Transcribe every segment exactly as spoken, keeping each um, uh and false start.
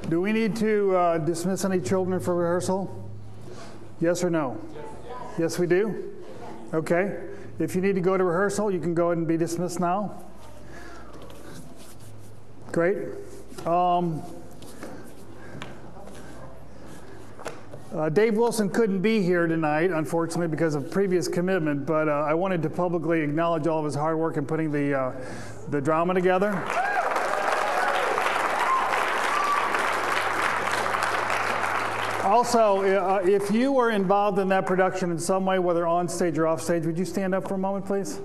Do we need to uh, dismiss any children for rehearsal? Yes or no? Yes, we do? Okay. If you need to go to rehearsal, you can go ahead and be dismissed now. Great. Um, uh, Dave Wilson couldn't be here tonight, unfortunately, because of previous commitment, but uh, I wanted to publicly acknowledge all of his hard work in putting the, uh, the drama together. Also, uh, if you were involved in that production in some way, whether on stage or off stage, would you stand up for a moment, please?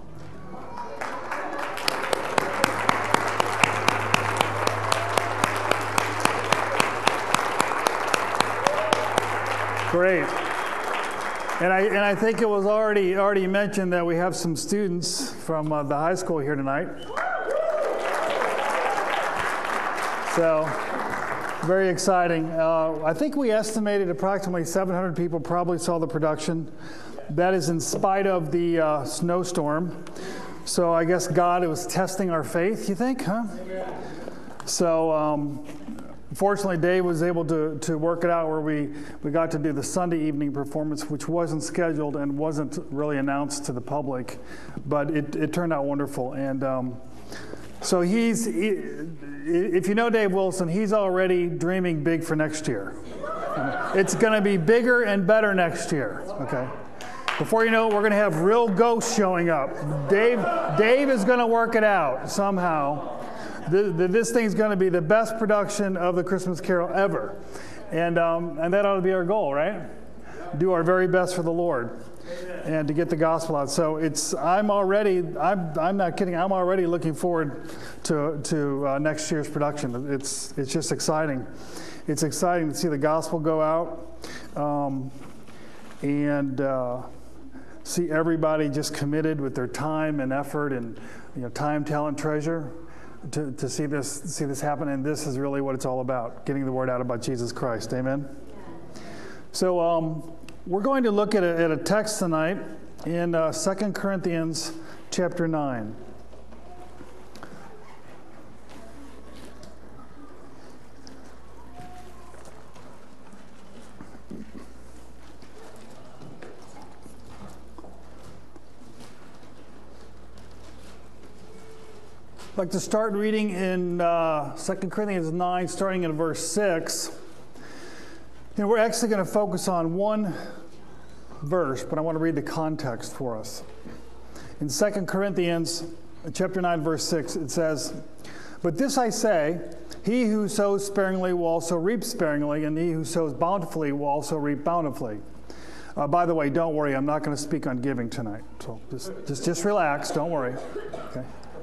Great. And I, and I think it was already, already mentioned that we have some students from uh, the high school here tonight. So, very exciting. Uh, I think we estimated approximately seven hundred people probably saw the production. That is in spite of the uh, snowstorm. So I guess God was testing our faith, you think, huh? Amen. So um, fortunately, Dave was able to, to work it out where we, we got to do the Sunday evening performance, which wasn't scheduled and wasn't really announced to the public. But it, it turned out wonderful. And um, so he's, he, if you know Dave Wilson, he's already dreaming big for next year. It's going to be bigger and better next year, okay? Before you know it, we're going to have real ghosts showing up. Dave, Dave is going to work it out somehow. The, the, this thing's going to be the best production of the Christmas Carol ever. And, um, and that ought to be our goal, right? Do our very best for the Lord. And to get the gospel out. So it's, I'm already, I'm, I'm not kidding, I'm already looking forward to, to uh, next year's production. It's, it's just exciting. It's exciting to see the gospel go out um, and uh, see everybody just committed with their time and effort and, you know, time, talent, treasure to, to see this, see this happen. And this is really what it's all about, getting the word out about Jesus Christ. Amen? So, um, we're going to look at a, at a text tonight in uh, Second Corinthians chapter nine. I'd like to start reading in uh, Second Corinthians nine, starting in verse six. And we're actually going to focus on one verse, but I want to read the context for us. In Second Corinthians chapter nine, verse six, it says, "But this I say, he who sows sparingly will also reap sparingly, and he who sows bountifully will also reap bountifully." Uh, by the way, don't worry, I'm not going to speak on giving tonight. So just, just, just relax, don't worry. Okay.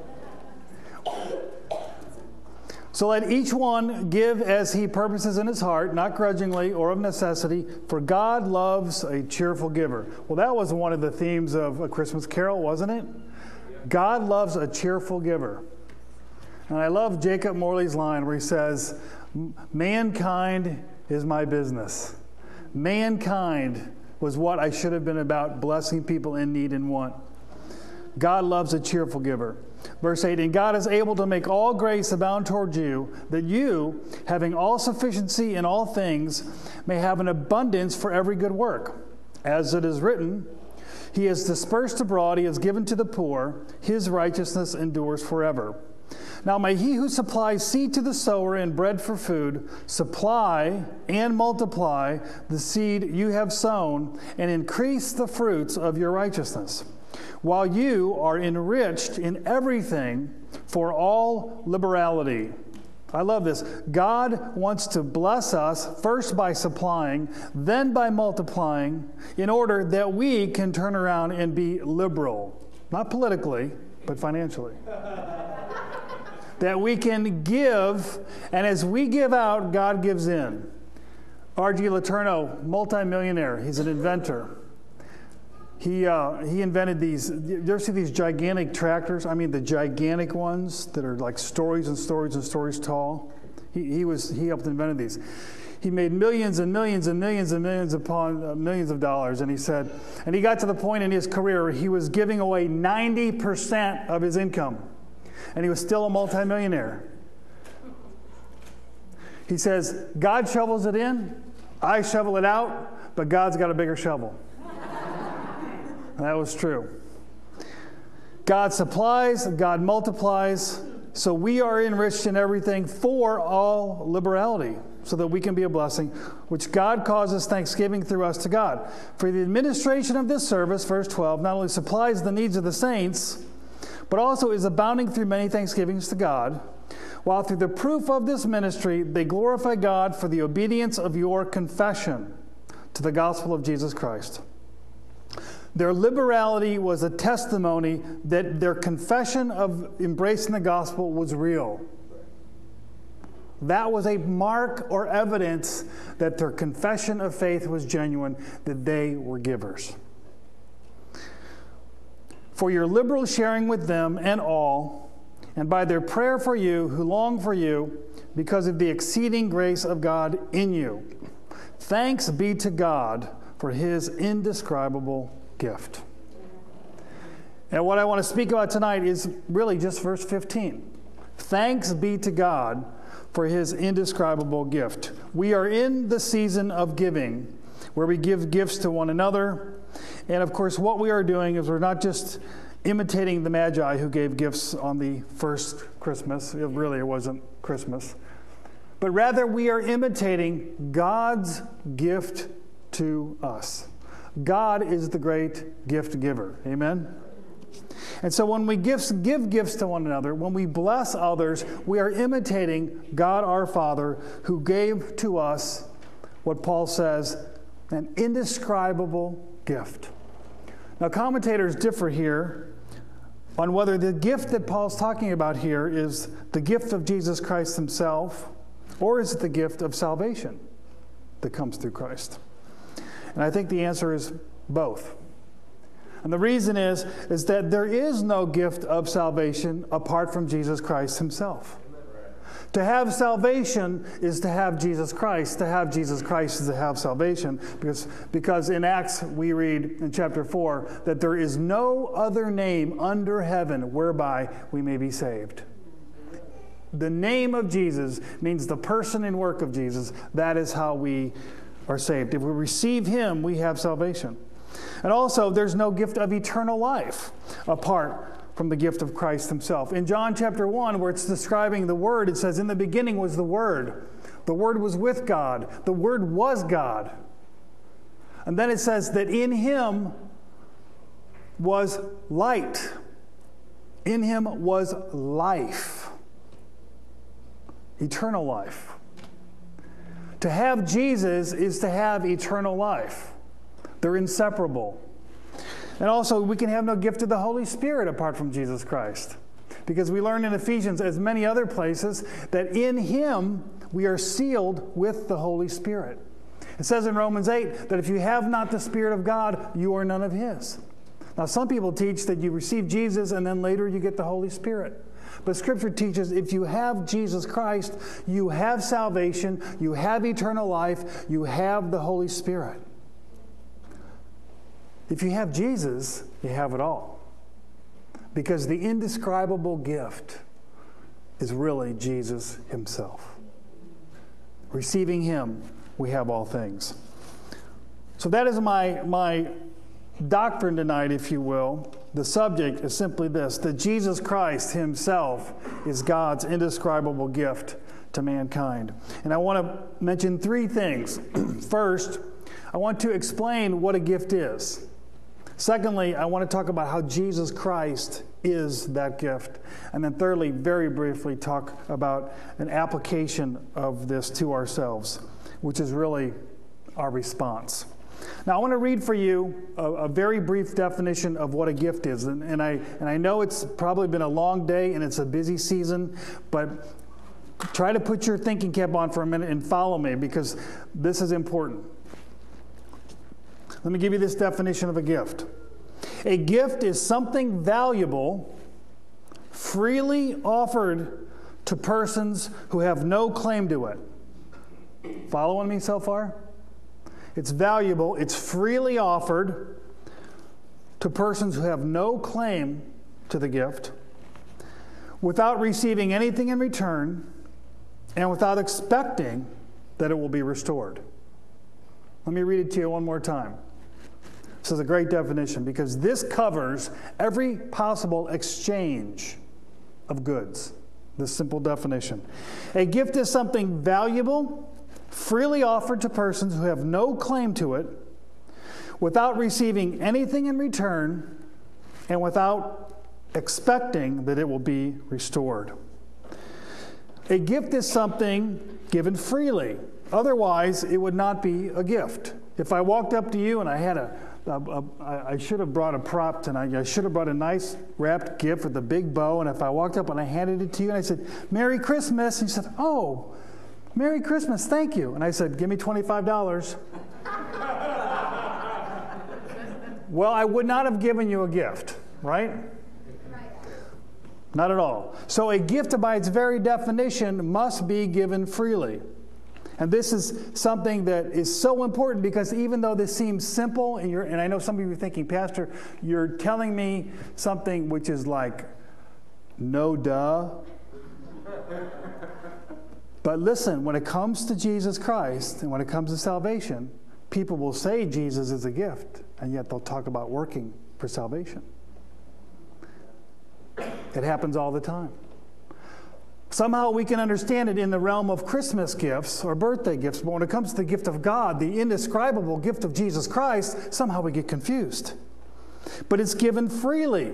"So let each one give as he purposes in his heart, not grudgingly or of necessity, for God loves a cheerful giver." Well, that was one of the themes of A Christmas Carol, wasn't it? God loves a cheerful giver. And I love Jacob Morley's line where he says, "Mankind is my business. Mankind was what I should have been about, blessing people in need and want. God loves a cheerful giver." Verse eight, "And God is able to make all grace abound toward you, that you, having all sufficiency in all things, may have an abundance for every good work. As it is written, He has dispersed abroad, He has given to the poor, His righteousness endures forever. Now may He who supplies seed to the sower and bread for food, supply and multiply the seed you have sown, and increase the fruits of your righteousness, while you are enriched in everything for all liberality." I love this. God wants to bless us first by supplying, then by multiplying, in order that we can turn around and be liberal. Not politically, but financially. That we can give, and as we give out, God gives in. R G Letourneau, multimillionaire. He's an inventor. He uh, he invented these, you ever see these gigantic tractors? I mean the gigantic ones that are like stories and stories and stories tall. He he was he helped invent these. He made millions and millions and millions and millions upon uh, millions of dollars. And he said, and he got to the point in his career where he was giving away ninety percent of his income. And he was still a multimillionaire. He says, God shovels it in, I shovel it out, but God's got a bigger shovel. That was true. God supplies, God multiplies, so we are enriched in everything for all liberality, so that we can be a blessing, which God causes thanksgiving through us to God. For the administration of this service, verse twelve, not only supplies the needs of the saints, but also is abounding through many thanksgivings to God, while through the proof of this ministry they glorify God for the obedience of your confession to the gospel of Jesus Christ. Their liberality was a testimony that their confession of embracing the gospel was real. That was a mark or evidence that their confession of faith was genuine, that they were givers. For your liberal sharing with them and all, and by their prayer for you who long for you, because of the exceeding grace of God in you. Thanks be to God for his indescribable gift. And what I want to speak about tonight is really just verse fifteen. Thanks be to God for his indescribable gift. We are in the season of giving, where we give gifts to one another. And of course, what we are doing is we're not just imitating the Magi who gave gifts on the first Christmas. It really it wasn't Christmas. But rather, we are imitating God's gift to us. God is the great gift giver. Amen? And so when we gifts, give gifts to one another, when we bless others, we are imitating God our Father, who gave to us what Paul says, an indescribable gift. Now, commentators differ here on whether the gift that Paul's talking about here is the gift of Jesus Christ himself, or is it the gift of salvation that comes through Christ? And I think the answer is both. And the reason is, is that there is no gift of salvation apart from Jesus Christ himself. To have salvation is to have Jesus Christ. To have Jesus Christ is to have salvation. Because, because in Acts we read in chapter four that there is no other name under heaven whereby we may be saved. The name of Jesus means the person and work of Jesus. That is how we are saved. If we receive him, we have salvation. And also, there's no gift of eternal life apart from the gift of Christ himself. In John chapter one, where it's describing the Word, it says, in the beginning was the Word. The Word was with God. The Word was God. And then it says that in him was light. In him was life. Eternal life. To have Jesus is to have eternal life. They're inseparable. And also, we can have no gift of the Holy Spirit apart from Jesus Christ. Because we learn in Ephesians, as many other places, that in him we are sealed with the Holy Spirit. It says in Romans eight that if you have not the Spirit of God, you are none of his. Now, some people teach that you receive Jesus and then later you get the Holy Spirit. But Scripture teaches if you have Jesus Christ, you have salvation, you have eternal life, you have the Holy Spirit. If you have Jesus, you have it all. Because the indescribable gift is really Jesus himself. Receiving him, we have all things. So that is my, my doctrine tonight, if you will. The subject is simply this, that Jesus Christ himself is God's indescribable gift to mankind. And I want to mention three things. First, I want to explain what a gift is. Secondly, I want to talk about how Jesus Christ is that gift. And then thirdly, very briefly, talk about an application of this to ourselves, which is really our response. Now, I want to read for you a, a very brief definition of what a gift is. And, and, I, and I know it's probably been a long day and it's a busy season, but try to put your thinking cap on for a minute and follow me, because this is important. Let me give you this definition of a gift. A gift is something valuable, freely offered to persons who have no claim to it. Following me so far? It's valuable, it's freely offered to persons who have no claim to the gift, without receiving anything in return, and without expecting that it will be restored. Let me read it to you one more time. This is a great definition because this covers every possible exchange of goods. This simple definition. A gift is something valuable, freely offered to persons who have no claim to it, without receiving anything in return, and without expecting that it will be restored. A gift is something given freely. Otherwise, it would not be a gift. If I walked up to you and I had a, a, a I should have brought a prop tonight. I should have brought a nice wrapped gift with a big bow. And if I walked up and I handed it to you and I said, "Merry Christmas," and you said, "Oh, Merry Christmas, thank you." And I said, "Give me twenty-five dollars. Well, I would not have given you a gift, right? Not at all. So a gift by its very definition must be given freely. And this is something that is so important because even though this seems simple, and, you're, and I know some of you are thinking, "Pastor, you're telling me something which is like, no duh." But listen, when it comes to Jesus Christ and when it comes to salvation, people will say Jesus is a gift, and yet they'll talk about working for salvation. It happens all the time. Somehow we can understand it in the realm of Christmas gifts or birthday gifts, but when it comes to the gift of God, the indescribable gift of Jesus Christ, somehow we get confused. But it's given freely.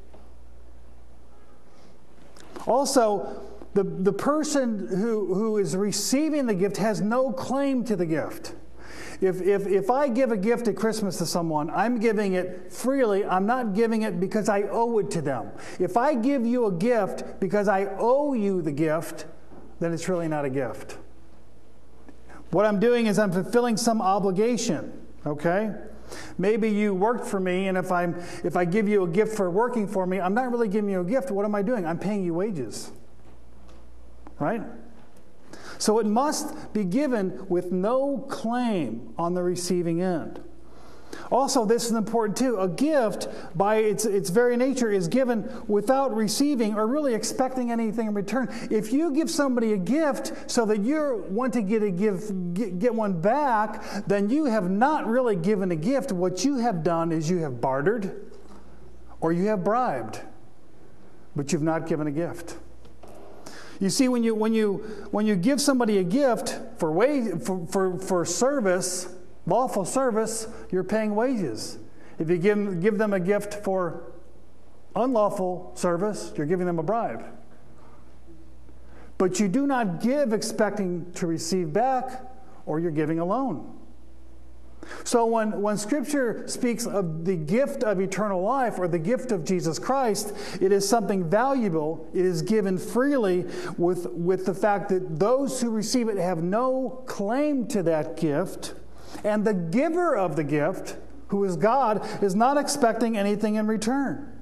Also, the, the person who, who is receiving the gift has no claim to the gift. If, if, if I give a gift at Christmas to someone, I'm giving it freely. I'm not giving it because I owe it to them. If I give you a gift because I owe you the gift, then it's really not a gift. What I'm doing is I'm fulfilling some obligation, okay? Maybe you worked for me, and if, I'm, if I give you a gift for working for me, I'm not really giving you a gift. What am I doing? I'm paying you wages, right? So it must be given with no claim on the receiving end. Also, this is important too. A gift, by its, its very nature, is given without receiving or really expecting anything in return. If you give somebody a gift so that you want to get, a give, get, get one back, then you have not really given a gift. What you have done is you have bartered or you have bribed, but you've not given a gift. You see, when you when you when you give somebody a gift for wage, for, for, for service, lawful service, you're paying wages. If you give give them a gift for unlawful service, you're giving them a bribe. But you do not give expecting to receive back, or you're giving a loan. So when, when Scripture speaks of the gift of eternal life or the gift of Jesus Christ, it is something valuable. It is given freely with, with the fact that those who receive it have no claim to that gift. And the giver of the gift, who is God, is not expecting anything in return.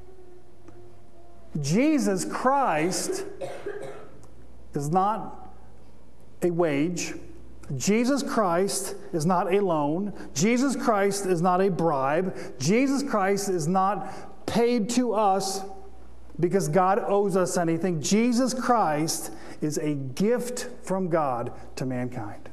Jesus Christ is not a wage. Jesus Christ is not a loan. Jesus Christ is not a bribe. Jesus Christ is not paid to us because God owes us anything. Jesus Christ is a gift from God to mankind.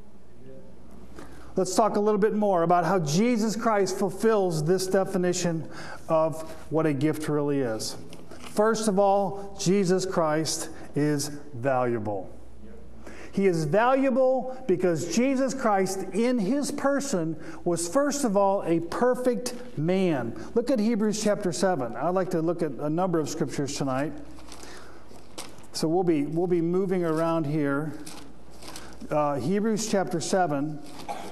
Let's talk a little bit more about how Jesus Christ fulfills this definition of what a gift really is. First of all, Jesus Christ is valuable. He is valuable because Jesus Christ in his person was first of all a perfect man. Look at Hebrews chapter seven. I'd like to look at a number of scriptures tonight. So we'll be, we'll be moving around here. Uh, Hebrews chapter seven.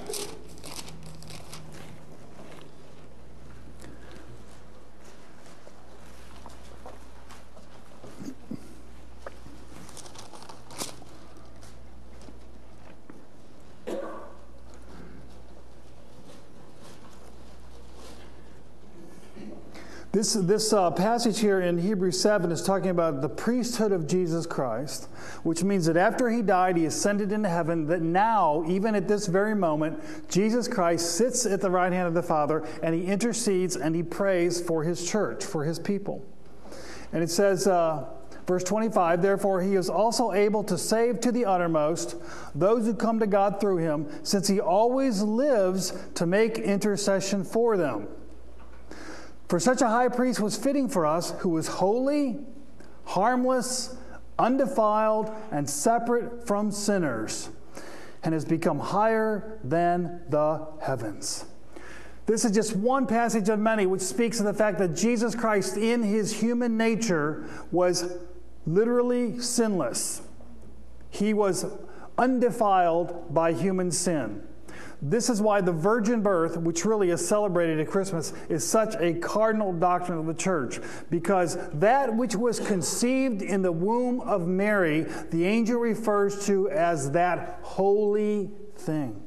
This, this uh, passage here in Hebrews seven is talking about the priesthood of Jesus Christ, which means that after he died, he ascended into heaven, that now, even at this very moment, Jesus Christ sits at the right hand of the Father, and he intercedes and he prays for his church, for his people. And it says, uh, Verse twenty-five, therefore he is also able to save to the uttermost those who come to God through him, since he always lives to make intercession for them. For such a high priest was fitting for us, who was holy, harmless, undefiled, and separate from sinners, and has become higher than the heavens. This is just one passage of many which speaks of the fact that Jesus Christ in his human nature was literally sinless. He was undefiled by human sin. This is why the virgin birth, which really is celebrated at Christmas, is such a cardinal doctrine of the church. Because that which was conceived in the womb of Mary, the angel refers to as that holy thing.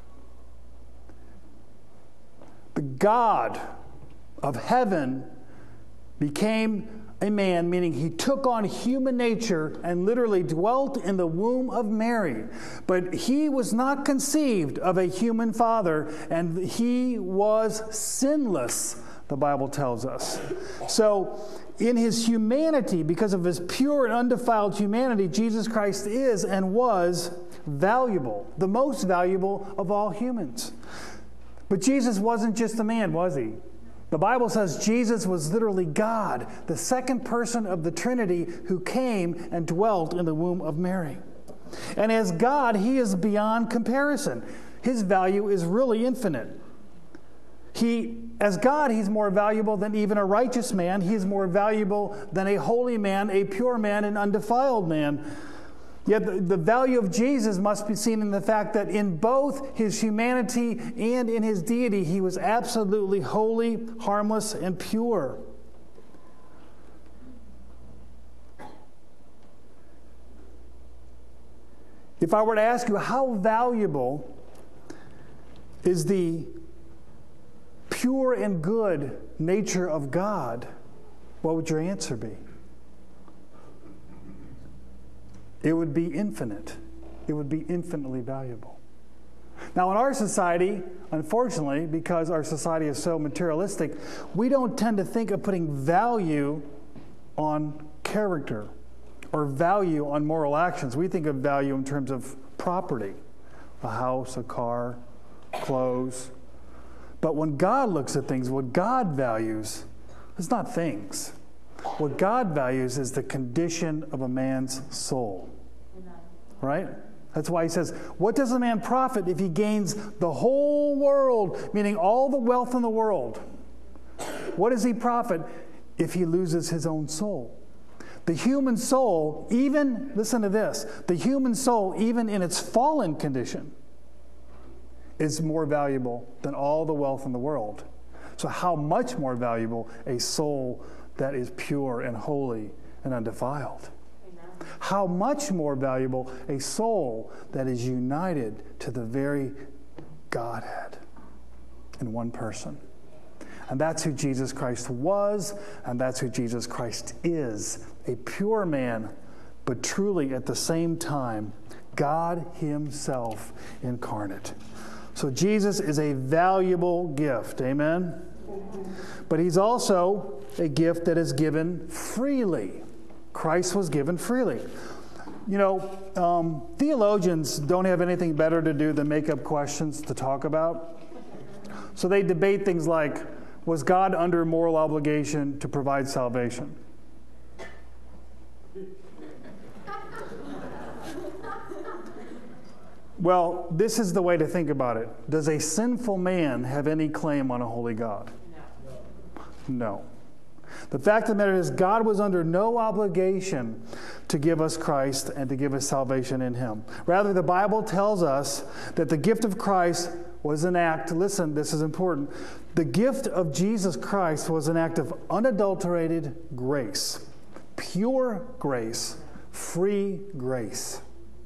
The God of heaven became a man, meaning he took on human nature and literally dwelt in the womb of Mary. But he was not conceived of a human father, and he was sinless, the Bible tells us. So, in his humanity, because of his pure and undefiled humanity, Jesus Christ is and was valuable, the most valuable of all humans. But Jesus wasn't just a man, was he? The Bible says Jesus was literally God, the second person of the Trinity who came and dwelt in the womb of Mary. And as God, he is beyond comparison. His value is really infinite. He, as God, he's more valuable than even a righteous man. He's more valuable than a holy man, a pure man, an undefiled man. Yet the, the value of Jesus must be seen in the fact that in both his humanity and in his deity, he was absolutely holy, harmless, and pure. If I were to ask you how valuable is the pure and good nature of God, what would your answer be? It would be infinite. It would be infinitely valuable. Now, in our society, unfortunately, because our society is so materialistic, we don't tend to think of putting value on character or value on moral actions. We think of value in terms of property, a house, a car, clothes. But when God looks at things, what God values is not things. What God values is the condition of a man's soul. Right? That's why he says, what does a man profit if he gains the whole world, meaning all the wealth in the world? What does he profit if he loses his own soul? The human soul, even, listen to this, the human soul, even in its fallen condition, is more valuable than all the wealth in the world. So how much more valuable a soul that is pure and holy and undefiled? How much more valuable a soul that is united to the very Godhead in one person. And that's who Jesus Christ was, and that's who Jesus Christ is. A pure man, but truly at the same time, God himself incarnate. So Jesus is a valuable gift, amen? But he's also a gift that is given freely. Christ was given freely. You know, um, theologians don't have anything better to do than make up questions to talk about. So they debate things like, was God under moral obligation to provide salvation? Well, this is the way to think about it. Does a sinful man have any claim on a holy God? No. The fact of the matter is, God was under no obligation to give us Christ and to give us salvation in him. Rather, the Bible tells us that the gift of Christ was an act, listen, this is important. The gift of Jesus Christ was an act of unadulterated grace, pure grace, free grace.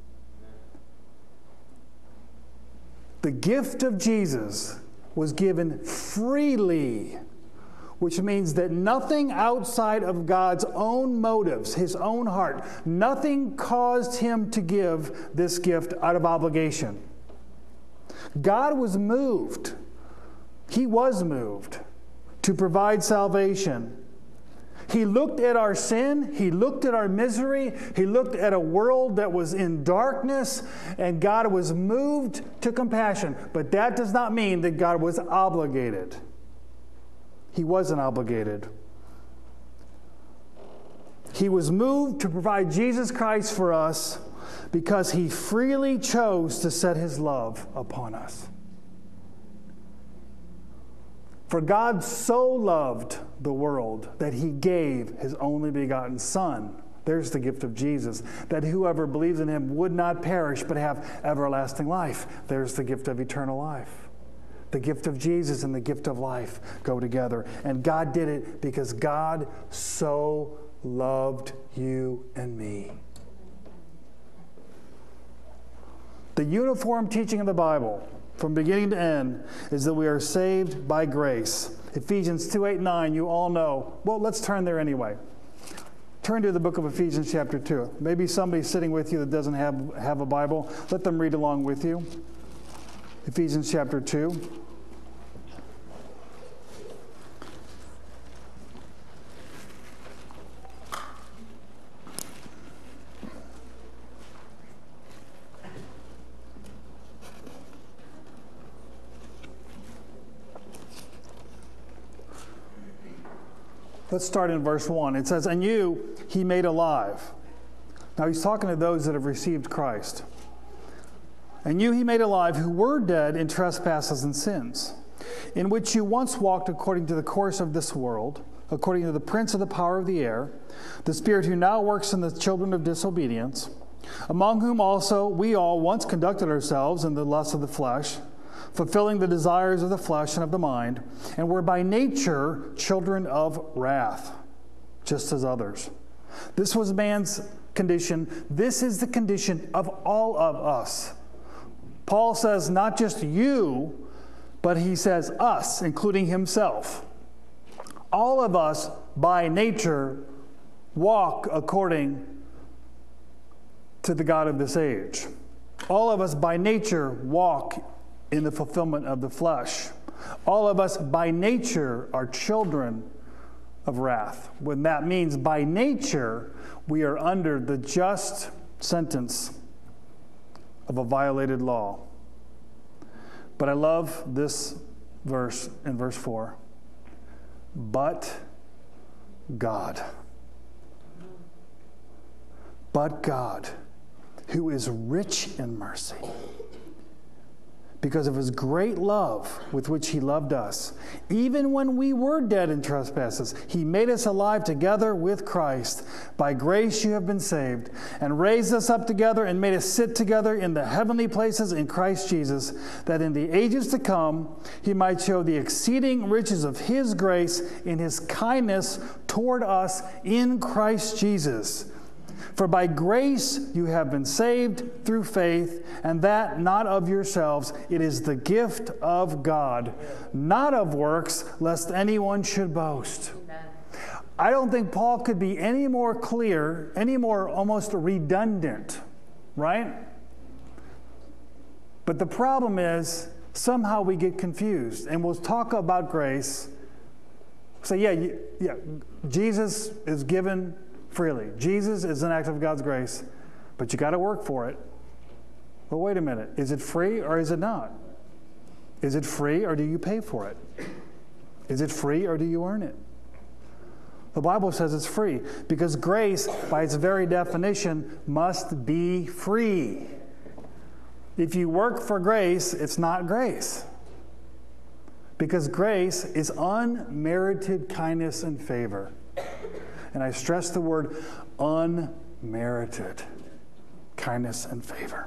The gift of Jesus was given freely, which means that nothing outside of God's own motives, his own heart, nothing caused him to give this gift out of obligation. God was moved. He was moved to provide salvation. He looked at our sin. He looked at our misery. He looked at a world that was in darkness, and God was moved to compassion. But that does not mean that God was obligated. He wasn't obligated. He was moved to provide Jesus Christ for us because He freely chose to set His love upon us. For God so loved the world that He gave His only begotten Son. There's the gift of Jesus. That whoever believes in Him would not perish but have everlasting life. There's the gift of eternal life. The gift of Jesus and the gift of life go together. And God did it because God so loved you and me. The uniform teaching of the Bible, from beginning to end, is that we are saved by grace. Ephesians two, eight, nine, you all know. Well, let's turn there anyway. Turn to the book of Ephesians chapter two. Maybe somebody sitting with you that doesn't have, have a Bible, let them read along with you. Ephesians chapter two. Let's start in verse one. It says, "And you He made alive." Now He's talking to those that have received Christ. "And you He made alive who were dead in trespasses and sins, in which you once walked according to the course of this world, according to the prince of the power of the air, the spirit who now works in the children of disobedience, among whom also we all once conducted ourselves in the lusts of the flesh, fulfilling the desires of the flesh and of the mind, and were by nature children of wrath, just as others. This was man's condition. This is the condition of all of us." Paul says not just you, but he says us, including himself. All of us, by nature, walk according to the God of this age. All of us, by nature, walk in the fulfillment of the flesh. All of us, by nature, are children of wrath. When that means, by nature, we are under the just sentence of a violated law. But I love this verse in verse four. But God. But God, who is rich in mercy, because of His great love with which He loved us, even when we were dead in trespasses, He made us alive together with Christ. By grace you have been saved, and raised us up together and made us sit together in the heavenly places in Christ Jesus, that in the ages to come He might show the exceeding riches of His grace in His kindness toward us in Christ Jesus. For by grace you have been saved through faith, and that not of yourselves. It is the gift of God, not of works, lest anyone should boast. Amen. I don't think Paul could be any more clear, any more almost redundant, right? But the problem is, somehow we get confused. And we'll talk about grace. Say, yeah, yeah, Jesus is given freely. Jesus is an act of God's grace, but you got to work for it. Well, wait a minute. Is it free or is it not? Is it free or do you pay for it? Is it free or do you earn it? The Bible says it's free because grace, by its very definition, must be free. If you work for grace, it's not grace. Because grace is unmerited kindness and favor. And I stress the word unmerited kindness and favor.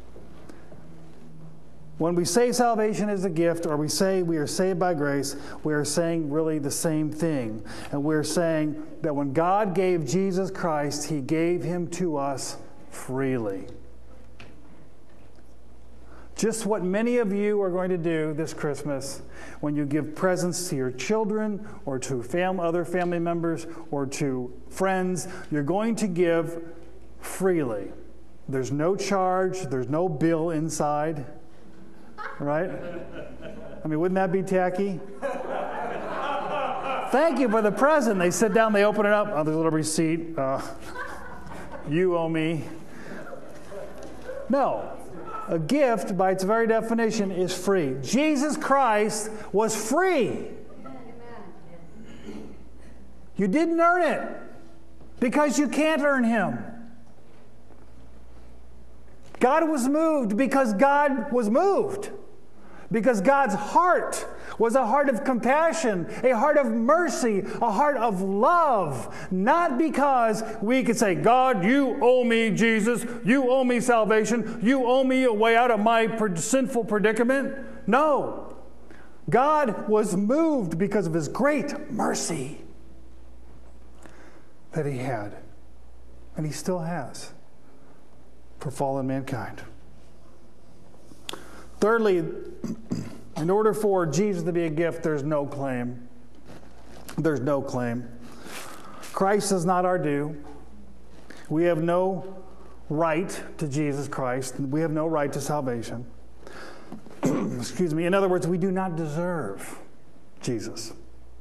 When we say salvation is a gift, or we say we are saved by grace, we are saying really the same thing. And we're saying that when God gave Jesus Christ, He gave Him to us freely. Just what many of you are going to do this Christmas when you give presents to your children or to fam- other family members or to friends, you're going to give freely. There's no charge. There's no bill inside. Right? I mean, wouldn't that be tacky? thank you for the present. They sit down, they open it up. Oh, there's a little receipt. Uh, you owe me. No. A gift, by its very definition, is free. Jesus Christ was free. You didn't earn it because you can't earn Him. God was moved because God was moved. Because God's heart was a heart of compassion, a heart of mercy, a heart of love. Not because we could say, God, you owe me Jesus, you owe me salvation, you owe me a way out of my sinful predicament. No. God was moved because of His great mercy that He had, and He still has, for fallen mankind. Thirdly, in order for Jesus to be a gift, there's no claim. There's no claim. Christ is not our due. We have no right to Jesus Christ. We have no right to salvation. Excuse me. In other words, we do not deserve Jesus.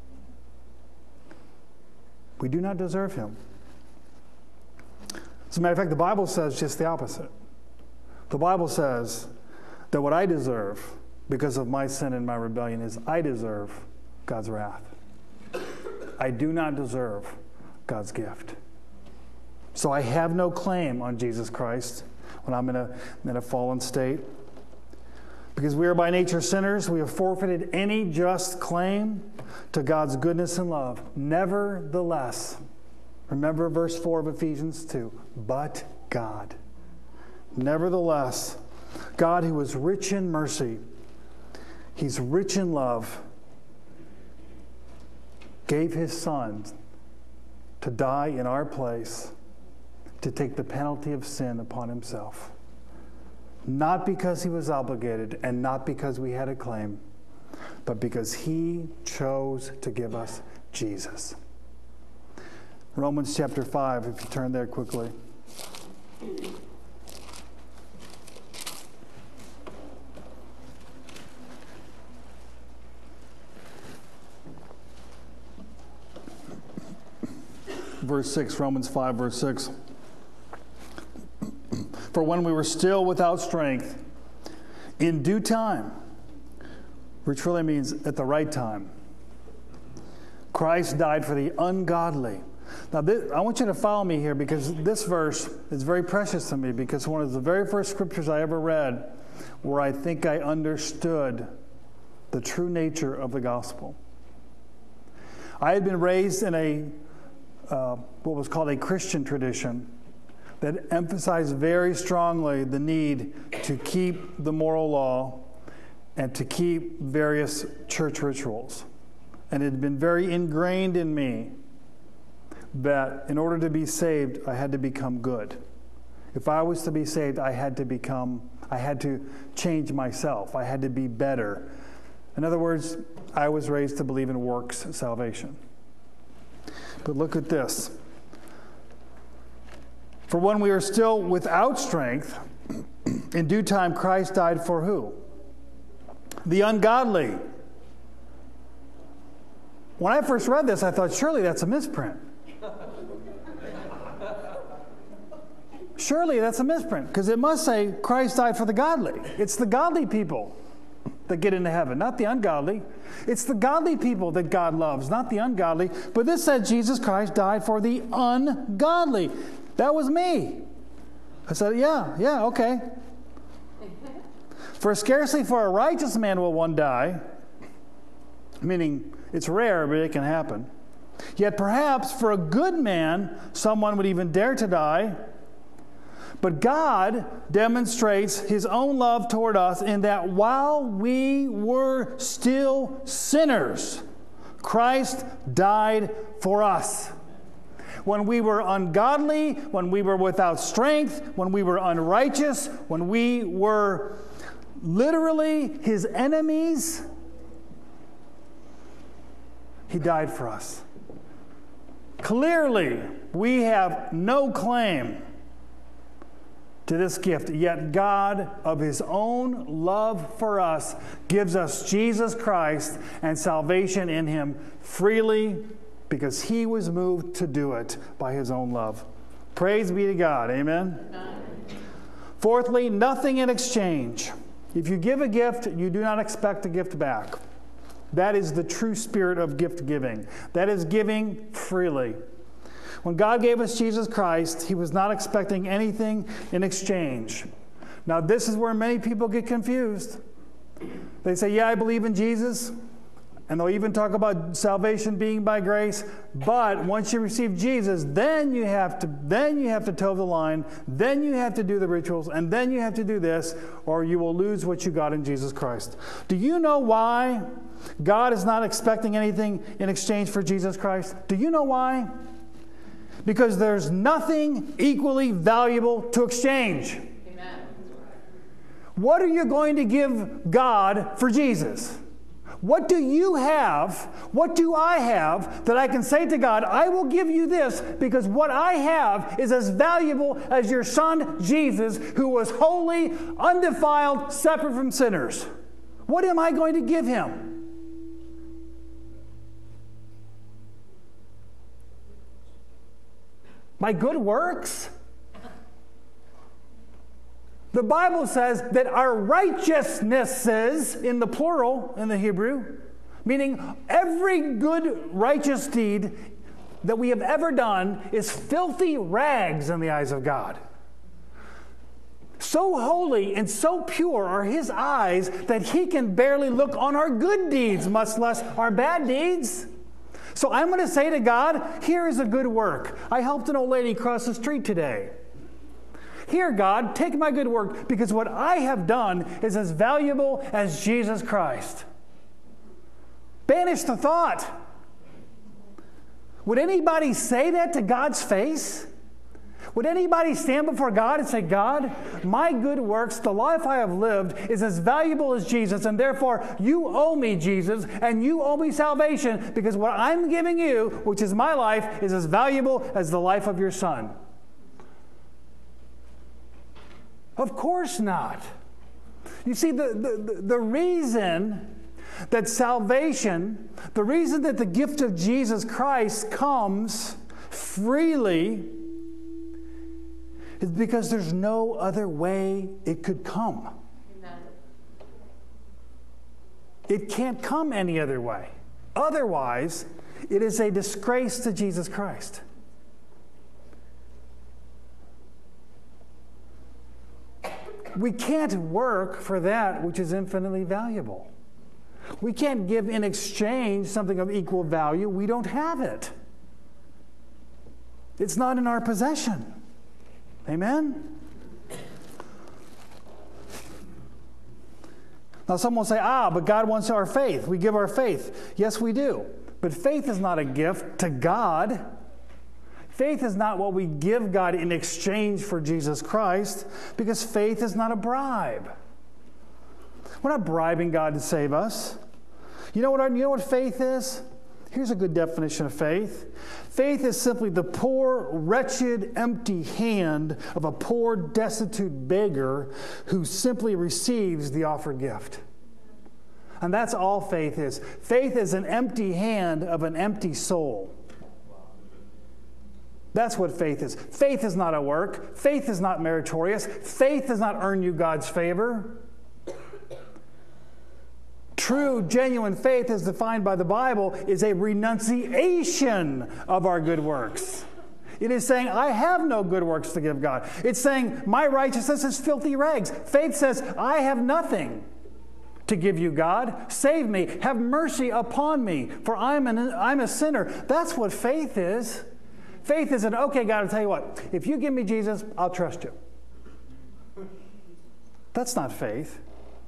We do not deserve Him. As a matter of fact, the Bible says just the opposite. The Bible says that what I deserve because of my sin and my rebellion is I deserve God's wrath. I do not deserve God's gift. So I have no claim on Jesus Christ when I'm in a, in a fallen state. Because we are by nature sinners, we have forfeited any just claim to God's goodness and love. Nevertheless, remember verse four of Ephesians two, but God. Nevertheless, God, who is rich in mercy, He's rich in love, gave His Son to die in our place, to take the penalty of sin upon Himself. Not because He was obligated and not because we had a claim, but because He chose to give us Jesus. Romans chapter five, if you turn there quickly. Verse six, Romans five, verse six. For when we were still without strength, in due time, which really means at the right time, Christ died for the ungodly. Now, this, I want you to follow me here because this verse is very precious to me because one of the very first scriptures I ever read where I think I understood the true nature of the gospel. I had been raised in a uh, what was called a Christian tradition that emphasized very strongly the need to keep the moral law and to keep various church rituals. And it had been very ingrained in me that in order to be saved, I had to become good. If I was to be saved, I had to become, I had to change myself. I had to be better. In other words, I was raised to believe in works salvation. But look at this. For when we are still without strength, in due time Christ died for who? The ungodly. When I first read this, I thought, surely that's a misprint. Surely that's a misprint, because it must say Christ died for the godly. It's the godly people that get into heaven, not the ungodly. It's the godly people that God loves, not the ungodly. But this said Jesus Christ died for the ungodly. That was me. I said, yeah, yeah, okay. For scarcely for a righteous man will one die, meaning it's rare, but it can happen. Yet perhaps for a good man, someone would even dare to die. But God demonstrates His own love toward us in that while we were still sinners, Christ died for us. When we were ungodly, when we were without strength, when we were unrighteous, when we were literally His enemies, He died for us. Clearly, we have no claim to this gift. Yet God, of his own love for us, gives us Jesus Christ and salvation in him freely because he was moved to do it by his own love. Praise be to God. Amen? Amen. Fourthly, nothing in exchange. If you give a gift, you do not expect a gift back. That is the true spirit of gift giving. That is giving freely. When God gave us Jesus Christ, he was not expecting anything in exchange. Now, this is where many people get confused. They say, yeah, I believe in Jesus. And they'll even talk about salvation being by grace. But once you receive Jesus, then you have to, then you have to toe the line. Then you have to do the rituals. And then you have to do this, or you will lose what you got in Jesus Christ. Do you know why God is not expecting anything in exchange for Jesus Christ? Do you know why? Because there's nothing equally valuable to exchange. Amen. What are you going to give God for Jesus? What do you have, what do I have that I can say to God, I will give you this because what I have is as valuable as your son Jesus, who was holy, undefiled, separate from sinners. What am I going to give him? My good works? The Bible says that our righteousnesses, in the plural, in the Hebrew, meaning every good righteous deed that we have ever done is filthy rags in the eyes of God. So holy and so pure are his eyes that he can barely look on our good deeds, much less our bad deeds. So I'm going to say to God, here is a good work. I helped an old lady cross the street today. Here, God, take my good work because what I have done is as valuable as Jesus Christ. Banish the thought. Would anybody say that to God's face? Would anybody stand before God and say, God, my good works, the life I have lived, is as valuable as Jesus, and therefore you owe me Jesus, and you owe me salvation, because what I'm giving you, which is my life, is as valuable as the life of your son? Of course not. You see, the, the, the reason that salvation, the reason that the gift of Jesus Christ comes freely is because there's no other way it could come. Amen. It can't come any other way. Otherwise, it is a disgrace to Jesus Christ. We can't work for that which is infinitely valuable. We can't give in exchange something of equal value. We don't have it. It's not in our possession. Amen? Now someone will say, ah, but God wants our faith. We give our faith. Yes, we do. But faith is not a gift to God. Faith is not what we give God in exchange for Jesus Christ, because faith is not a bribe. We're not bribing God to save us. You know what, our, you know what faith is? Here's a good definition of faith. Faith is simply the poor, wretched, empty hand of a poor, destitute beggar who simply receives the offered gift. And that's all faith is. Faith is an empty hand of an empty soul. That's what faith is. Faith is not a work. Faith is not meritorious. Faith does not earn you God's favor. True, genuine faith, as defined by the Bible, is a renunciation of our good works. It is saying, I have no good works to give God. It's saying, my righteousness is filthy rags. Faith says, I have nothing to give you, God. Save me. Have mercy upon me, for I'm, an, I'm a sinner. That's what faith is. Faith isn't, okay, God, I'll tell you what. If you give me Jesus, I'll trust you. That's not faith.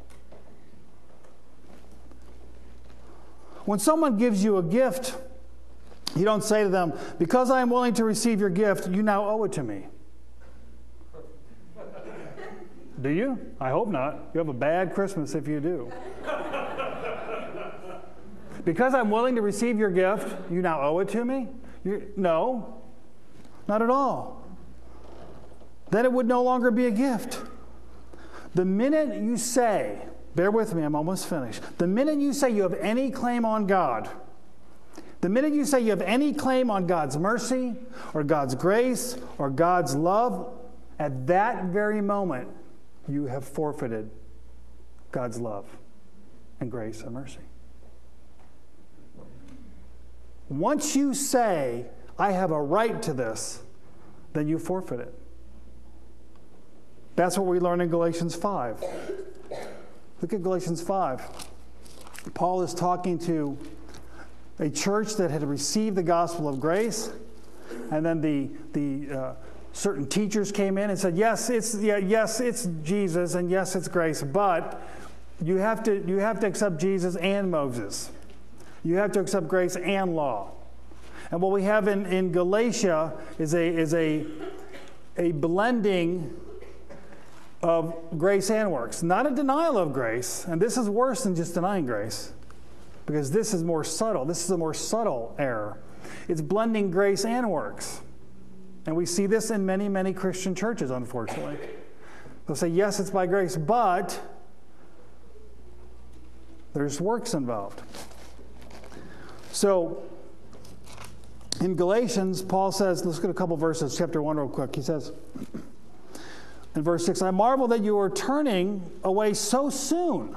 When someone gives you a gift, you don't say to them, because I am willing to receive your gift, you now owe it to me. Do you? I hope not. You have a bad Christmas if you do. Because I'm willing to receive your gift, you now owe it to me? You're, no, not at all. then it would no longer be a gift. The minute you say, bear with me, I'm almost finished. The minute you say you have any claim on God, the minute you say you have any claim on God's mercy or God's grace or God's love, at that very moment, you have forfeited God's love and grace and mercy. Once you say, I have a right to this, then you forfeit it. That's what we learn in Galatians five. Look at Galatians five. Paul is talking to a church that had received the gospel of grace, and then the the uh, certain teachers came in and said, "Yes, it's yeah, yes, it's Jesus, and yes, it's grace, but you have to you have to accept Jesus and Moses. You have to accept grace and law." And what we have in, in Galatia is a is a a blending of grace and works, not a denial of grace. And this is worse than just denying grace, because this is more subtle. This is a more subtle error. It's blending grace and works. And we see this in many, many Christian churches, unfortunately. They'll say, yes, it's by grace, but there's works involved. So, in Galatians, Paul says, let's get a couple verses, chapter one real quick. He says, in verse six, I marvel that you are turning away so soon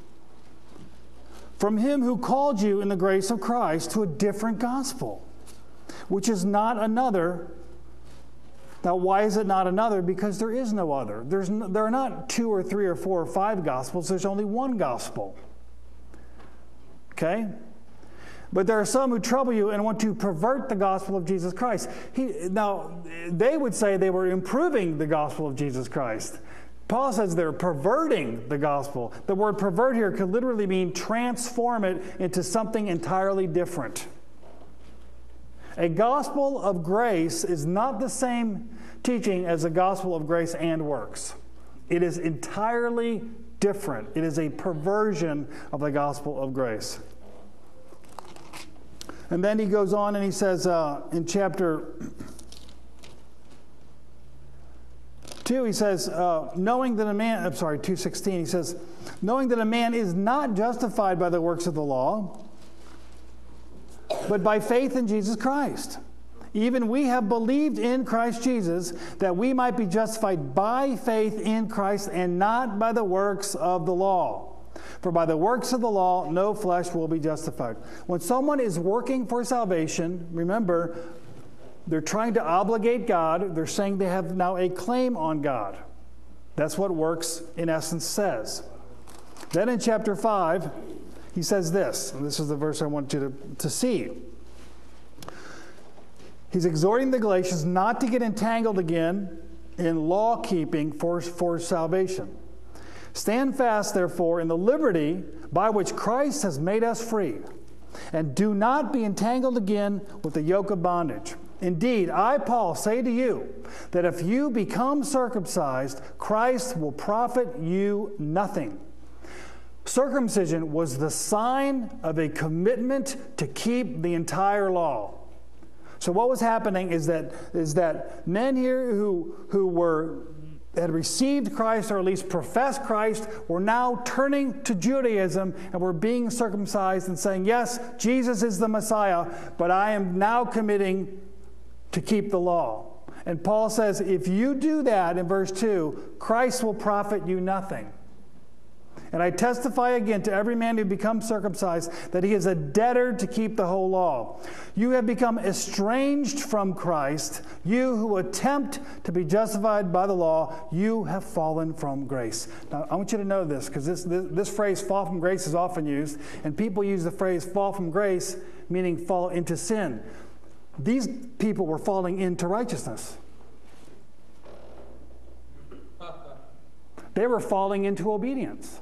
from him who called you in the grace of Christ to a different gospel, which is not another. Now, why is it not another? Because there is no other. There's no, there are not two or three or four or five gospels. There's only one gospel. Okay? But there are some who trouble you and want to pervert the gospel of Jesus Christ. He, now, they would say they were improving the gospel of Jesus Christ. Paul says they're perverting the gospel. The word pervert here could literally mean transform it into something entirely different. A gospel of grace is not the same teaching as a gospel of grace and works. It is entirely different. It is a perversion of the gospel of grace. And then he goes on and he says uh, in chapter two, he says, uh, knowing that a man, I'm sorry, two sixteen, he says, knowing that a man is not justified by the works of the law, but by faith in Jesus Christ. Even we have believed in Christ Jesus, that we might be justified by faith in Christ and not by the works of the law. For by the works of the law, no flesh will be justified. When someone is working for salvation, remember, they're trying to obligate God. They're saying they have now a claim on God. That's what works, in essence, says. Then in chapter five, he says this, and this is the verse I want you to, to see. He's exhorting the Galatians not to get entangled again in law-keeping for, for salvation. Stand fast, therefore, in the liberty by which Christ has made us free, and do not be entangled again with the yoke of bondage. Indeed, I, Paul, say to you that if you become circumcised, Christ will profit you nothing. Circumcision was the sign of a commitment to keep the entire law. So what was happening is that is that men here who who were had received Christ, or at least professed Christ, were now turning to Judaism and were being circumcised and saying, yes, Jesus is the Messiah, but I am now committing to keep the law. And Paul says, if you do that, in verse two, Christ will profit you nothing. And I testify again to every man who becomes circumcised that he is a debtor to keep the whole law. You have become estranged from Christ. You who attempt to be justified by the law, you have fallen from grace. Now, I want you to know this, because this, this, this phrase, fall from grace, is often used. And people use the phrase fall from grace, meaning fall into sin. These people were falling into righteousness. They were falling into obedience.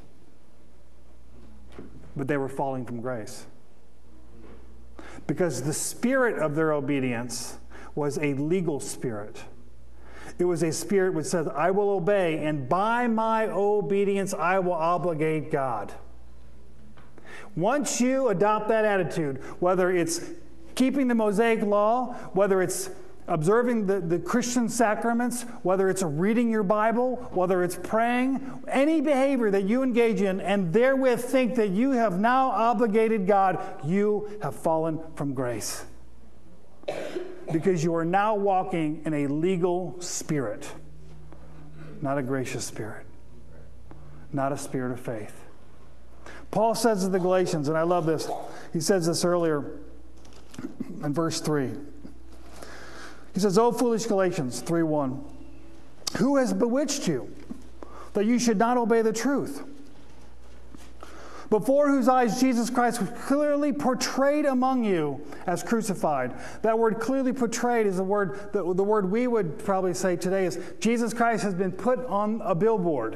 But they were falling from grace. Because the spirit of their obedience was a legal spirit. It was a spirit which says, I will obey, and by my obedience I will obligate God. Once you adopt that attitude, whether it's keeping the Mosaic law, whether it's observing the, the Christian sacraments, whether it's reading your Bible, whether it's praying, any behavior that you engage in and therewith think that you have now obligated God, you have fallen from grace. Because you are now walking in a legal spirit, not a gracious spirit, not a spirit of faith. Paul says to the Galatians, and I love this, he says this earlier in verse three. He says, "O foolish Galatians," three one, "who has bewitched you that you should not obey the truth? Before whose eyes Jesus Christ was clearly portrayed among you as crucified." That word "clearly portrayed" is the word, the, the word we would probably say today is Jesus Christ has been put on a billboard.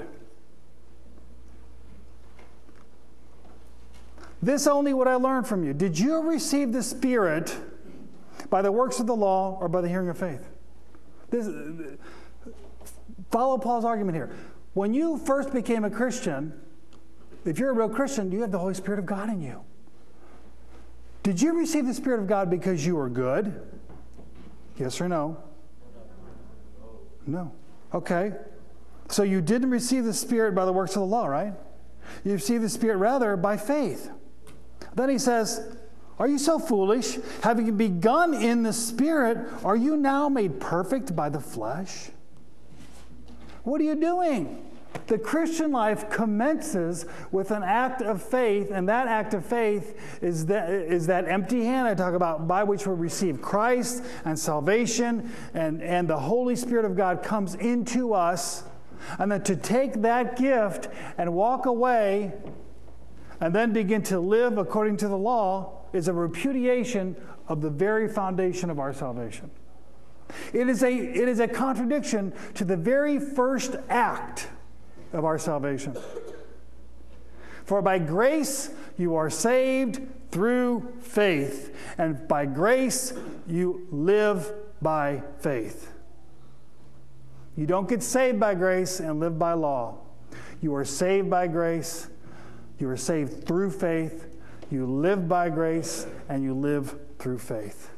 "This only what I learned from you. Did you receive the Spirit by the works of the law or by the hearing of faith?" This, follow Paul's argument here. When you first became a Christian, if you're a real Christian, you have the Holy Spirit of God in you. Did you receive the Spirit of God because you were good? Yes or no? No. Okay. So you didn't receive the Spirit by the works of the law, right? You received the Spirit rather by faith. Then he says, "Are you so foolish? Having begun in the Spirit, are you now made perfect by the flesh?" What are you doing? The Christian life commences with an act of faith, and that act of faith is that, is that empty hand I talk about, by which we receive Christ and salvation, and, and the Holy Spirit of God comes into us. And then to take that gift and walk away and then begin to live according to the law is a repudiation of the very foundation of our salvation. It is a, it is a contradiction to the very first act of our salvation. For by grace you are saved through faith, and by grace you live by faith. You don't get saved by grace and live by law. You are saved by grace. You are saved through faith. You live by grace, and you live through faith.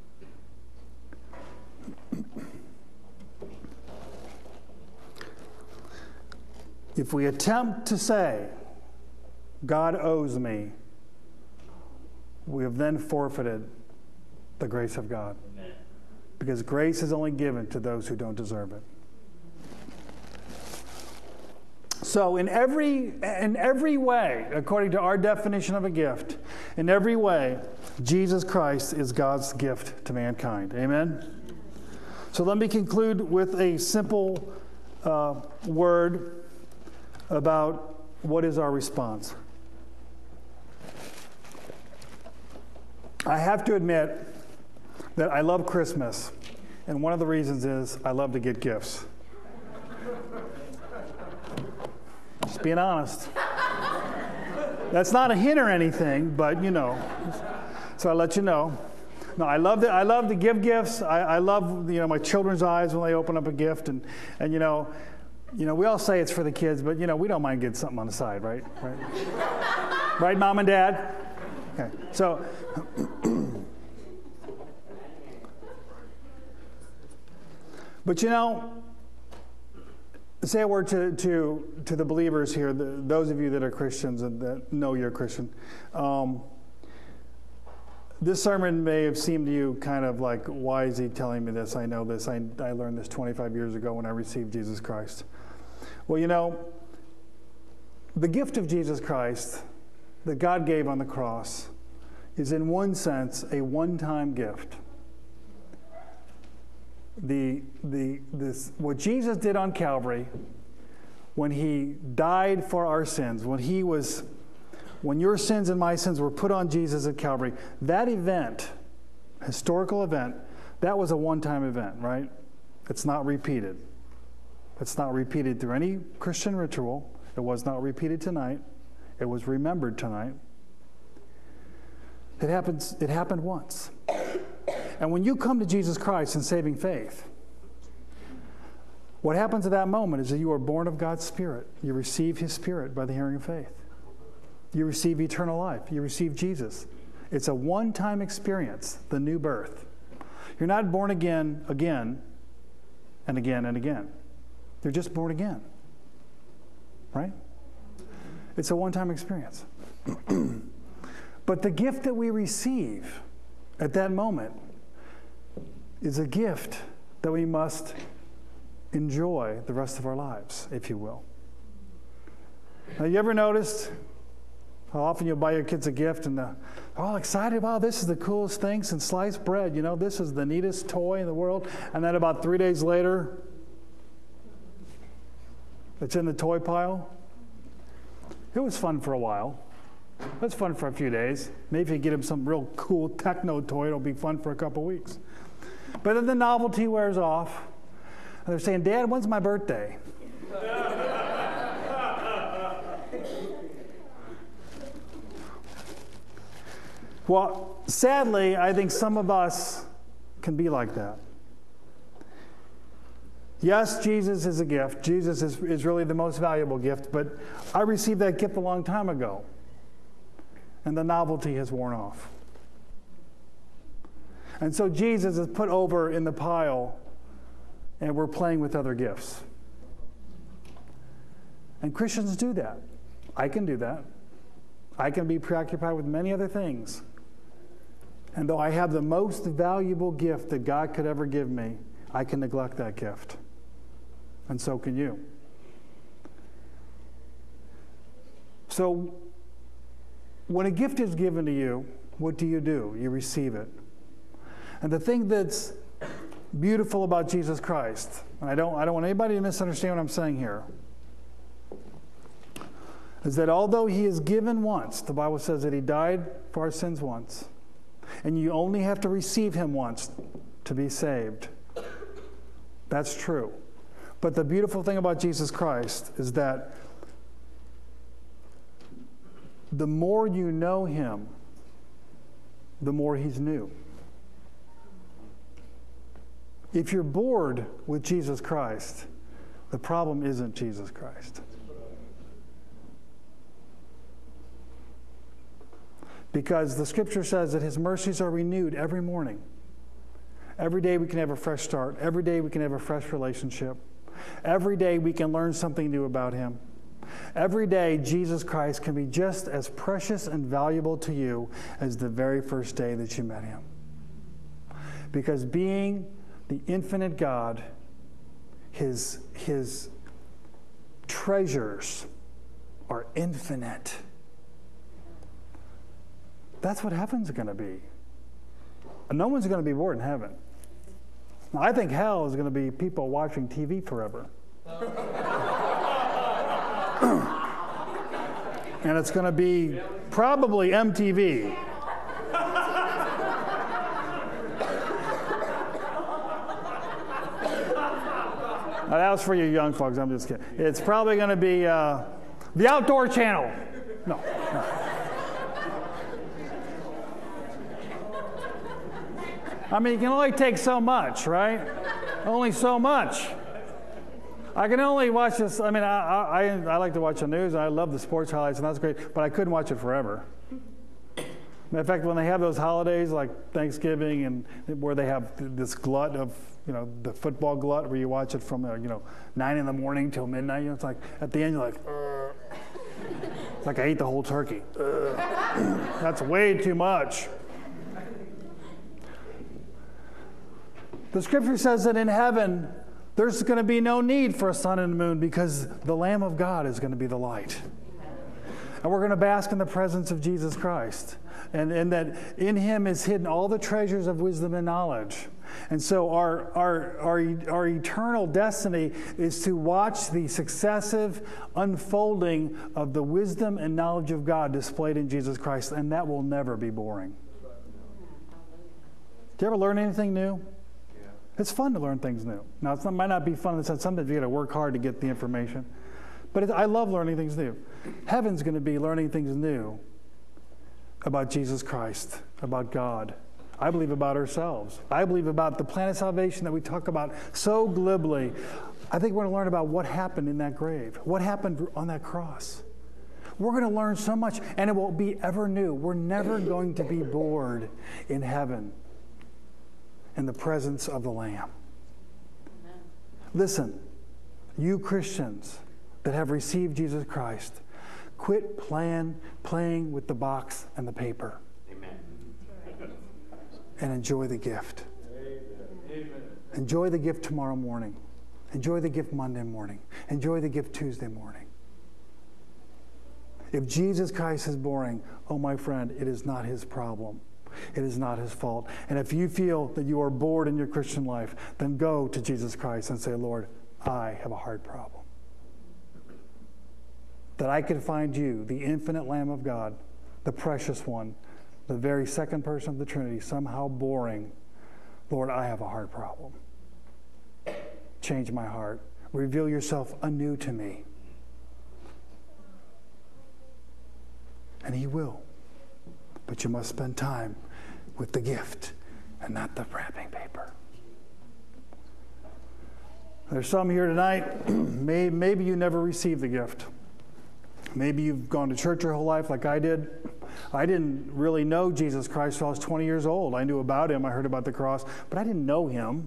If we attempt to say, "God owes me," we have then forfeited the grace of God. Amen. Because grace is only given to those who don't deserve it. So in every, in every way, according to our definition of a gift, in every way, Jesus Christ is God's gift to mankind. Amen? So let me conclude with a simple uh, word about what is our response. I have to admit that I love Christmas, and one of the reasons is I love to get gifts. Just being honest. That's not a hint or anything, but you know. So I let you know. No, I love to, I love to give gifts. I, I love, you know, my children's eyes when they open up a gift, and and you know, you know, we all say it's for the kids, but you know, we don't mind getting something on the side, right? Right, right, Mom and Dad. Okay, so. But you know, say a word to, to, to the believers here, the, those of you that are Christians and that know you're a Christian. Um, this sermon may have seemed to you kind of like, why is he telling me this? I know this. I, I learned this twenty-five years ago when I received Jesus Christ. Well, you know, the gift of Jesus Christ that God gave on the cross is in one sense a one-time gift. The, the, this, what Jesus did on Calvary when he died for our sins, when he was, when your sins and my sins were put on Jesus at Calvary, that event, historical event, that was a one-time event, right? It's not repeated. It's not repeated through any Christian ritual. It was not repeated tonight. It was remembered tonight. It happens, it happened once. And when you come to Jesus Christ in saving faith, what happens at that moment is that you are born of God's Spirit. You receive His Spirit by the hearing of faith. You receive eternal life. You receive Jesus. It's a one-time experience, the new birth. You're not born again again and again and again. You're just born again. Right? It's a one-time experience. But the gift that we receive at that moment is a gift that we must enjoy the rest of our lives, if you will. Now, you ever noticed how often you'll buy your kids a gift and they're all excited, wow, this is the coolest thing since sliced bread. You know, this is the neatest toy in the world. And then about three days later, it's in the toy pile. It was fun for a while. It was fun for a few days. Maybe if you get them some real cool techno toy, it'll be fun for a couple weeks. But then the novelty wears off. And they're saying, Dad, when's my birthday? Well, sadly, I think some of us can be like that. Yes, Jesus is a gift. Jesus is, is really the most valuable gift, but I received that gift a long time ago, and the novelty has worn off. And so Jesus is put over in the pile, and we're playing with other gifts. And Christians do that. I can do that. I can be preoccupied with many other things. And though I have the most valuable gift that God could ever give me, I can neglect that gift. And so can you. So, when a gift is given to you, what do you do? You receive it. And the thing that's beautiful about Jesus Christ, and I don't, I don't want anybody to misunderstand what I'm saying here, is that although he is given once, the Bible says that he died for our sins once, and you only have to receive him once to be saved. That's true. But the beautiful thing about Jesus Christ is that the more you know him, the more he's new. If you're bored with Jesus Christ, the problem isn't Jesus Christ. Because the scripture says that his mercies are renewed every morning. Every day we can have a fresh start. Every day we can have a fresh relationship. Every day we can learn something new about him. Every day Jesus Christ can be just as precious and valuable to you as the very first day that you met him. Because being the infinite God, his, his treasures are infinite. That's what heaven's going to be. And no one's going to be bored in heaven. Now, I think hell is going to be people watching T V forever. And it's going to be probably M T V. Now, that was for you young folks. I'm just kidding. It's probably going to be uh, the Outdoor Channel. No, no. I mean, you can only take so much, right? Only so much. I can only watch this. I mean, I, I, I like to watch the news, and I love the sports highlights, and that's great, but I couldn't watch it forever. In fact, when they have those holidays like Thanksgiving and where they have this glut of, you know, the football glut where you watch it from, you know, nine in the morning till midnight, you know, it's like at the end you're like, Ugh. It's like I ate the whole turkey. Ugh. That's way too much. The scripture says that in heaven, there's going to be no need for a sun and moon because the Lamb of God is going to be the light. And we're going to bask in the presence of Jesus Christ. And, and that in him is hidden all the treasures of wisdom and knowledge. And so our, our, our, our eternal destiny is to watch the successive unfolding of the wisdom and knowledge of God displayed in Jesus Christ. And that will never be boring. Do you ever learn anything new? It's fun to learn things new. Now, it might not be fun in the sense sometimes you got to work hard to get the information. But it, I love learning things new. Heaven's going to be learning things new about Jesus Christ, about God. I believe about ourselves. I believe about the plan of salvation that we talk about so glibly. I think we're going to learn about what happened in that grave, what happened on that cross. We're going to learn so much, and it will be ever new. We're never going to be bored in heaven. in the presence of the Lamb. Amen. Listen, you Christians that have received Jesus Christ, quit playing, playing with the box and the paper. Amen. And enjoy the gift. Amen. Enjoy the gift tomorrow morning. Enjoy the gift Monday morning. Enjoy the gift Tuesday morning. If Jesus Christ is boring, oh my friend, it is not his problem. It is not his fault. And if you feel that you are bored in your Christian life, then go to Jesus Christ and say, Lord, I have a hard problem. That I can find you, the infinite Lamb of God, the precious one, the very second person of the Trinity, somehow boring. Lord, I have a hard problem. Change my heart. Reveal yourself anew to me. And he will. But you must spend time with the gift and not the wrapping paper. There's some here tonight, maybe you never received the gift. Maybe you've gone to church your whole life like I did. I didn't really know Jesus Christ until I was twenty years old. I knew about him. I heard about the cross, but I didn't know him.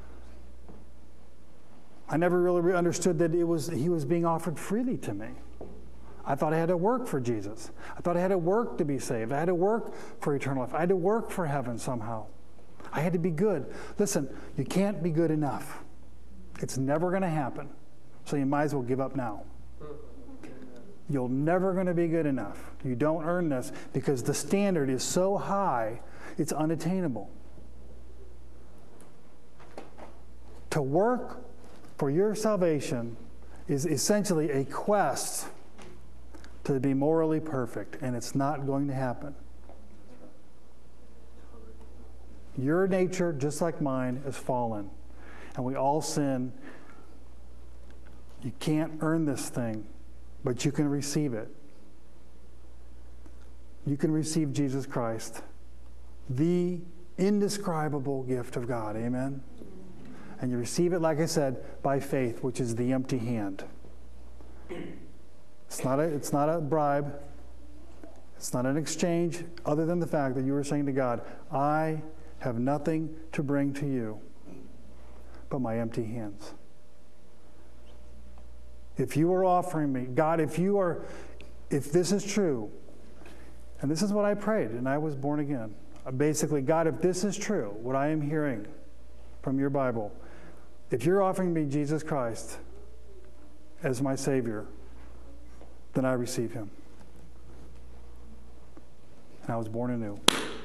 I never really understood that it was he was being offered freely to me. I thought I had to work for Jesus. I thought I had to work to be saved. I had to work for eternal life. I had to work for heaven somehow. I had to be good. Listen, you can't be good enough. It's never going to happen. So you might as well give up now. You're never going to be good enough. You don't earn this because the standard is so high, it's unattainable. To work for your salvation is essentially a quest to be morally perfect, and it's not going to happen. Your nature, just like mine, is fallen, and we all sin. You can't earn this thing, but you can receive it. You can receive Jesus Christ, the indescribable gift of God. Amen? And you receive it, like I said, by faith, which is the empty hand. It's not a, it's not a bribe. It's not an exchange other than the fact that you are saying to God, I have nothing to bring to you but my empty hands. If you are offering me, God, if you are, if this is true, and this is what I prayed, and I was born again. Basically, God, if this is true, what I am hearing from your Bible, if you're offering me Jesus Christ as my Savior, then I receive him. And I was born anew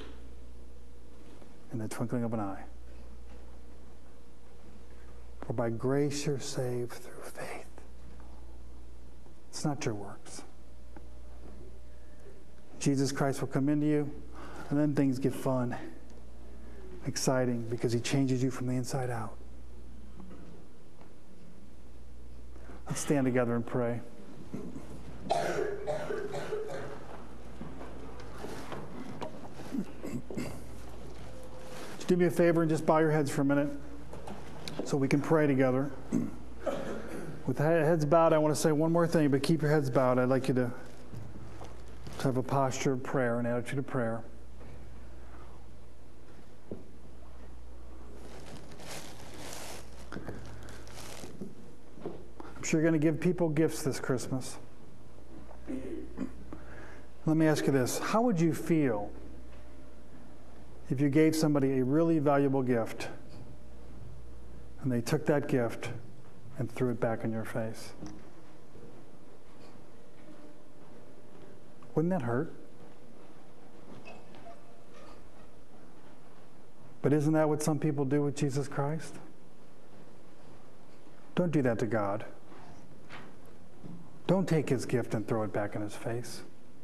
in the twinkling of an eye. For by grace you're saved through faith. It's not your works. Jesus Christ will come into you, and then things get fun, exciting, because he changes you from the inside out. Let's stand together and pray. Just do me a favor and just bow your heads for a minute so we can pray together. With heads bowed, I want to say one more thing, but keep your heads bowed. I'd like you to, to have a posture of prayer, an attitude of prayer. I'm sure you're going to give people gifts this Christmas. Let me ask you this. How would you feel if you gave somebody a really valuable gift and they took that gift and threw it back in your face? Wouldn't that hurt? But isn't that what some people do with Jesus Christ? Don't do that to God. Don't take his gift and throw it back in his face.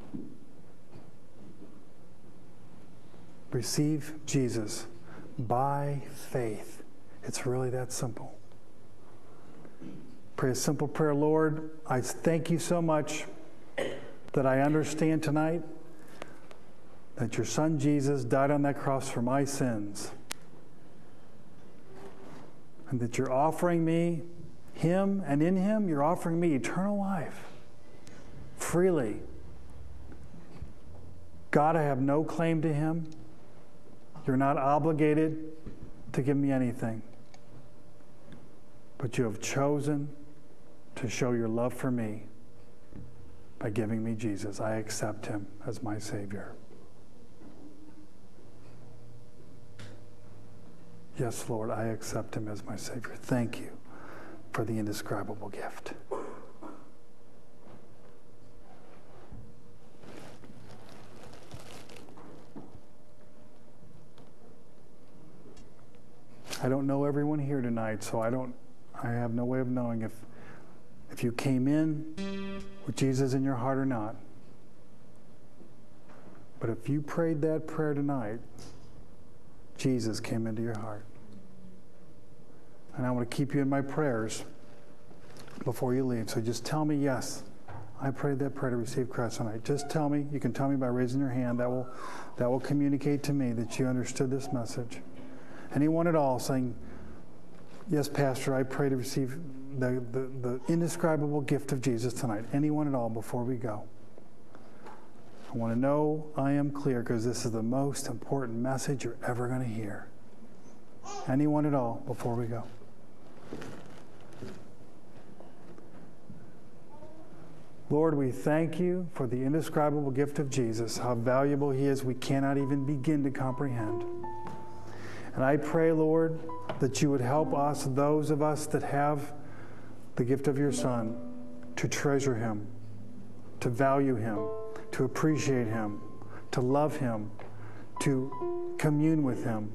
Receive Jesus by faith. It's really that simple. Pray a simple prayer. Lord, I thank you so much that I understand tonight that your son Jesus died on that cross for my sins, and that you're offering me him, and in him you're offering me eternal life freely. God, I have no claim to him. You're not obligated to give me anything. But you have chosen to show your love for me by giving me Jesus. I accept him as my Savior. Yes, Lord, I accept him as my Savior. Thank you for the indescribable gift. I don't know everyone here tonight, so I don't I have no way of knowing if if you came in with Jesus in your heart or not. But if you prayed that prayer tonight, Jesus came into your heart. And I want to keep you in my prayers before you leave. So just tell me, yes, I prayed that prayer to receive Christ tonight. Just tell me. You can tell me by raising your hand. That will, that will communicate to me that you understood this message. Anyone at all saying, yes, Pastor, I pray to receive the, the, the indescribable gift of Jesus tonight. Anyone at all before we go? I want to know I am clear, because this is the most important message you're ever going to hear. Anyone at all before we go? Lord, we thank you for the indescribable gift of Jesus. How valuable he is, we cannot even begin to comprehend. And I pray, Lord, that you would help us, those of us that have the gift of your Son, to treasure him, to value him, to appreciate him, to love him, to commune with him.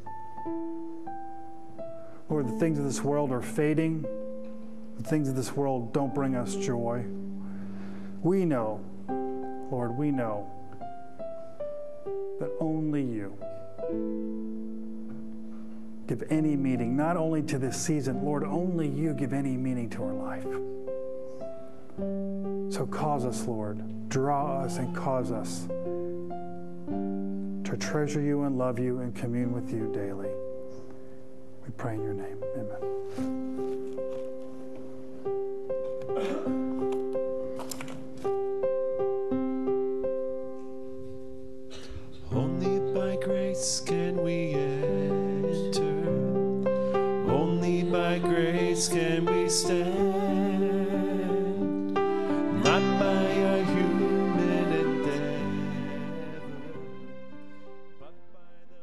Lord, the things of this world are fading. The things of this world don't bring us joy. We know, Lord, we know that only you give any meaning, not only to this season, Lord, only you give any meaning to our life. So cause us, Lord, draw us and cause us to treasure you and love you and commune with you daily. We pray in your name. Amen. Only by grace can we enter. Only by grace can we stand.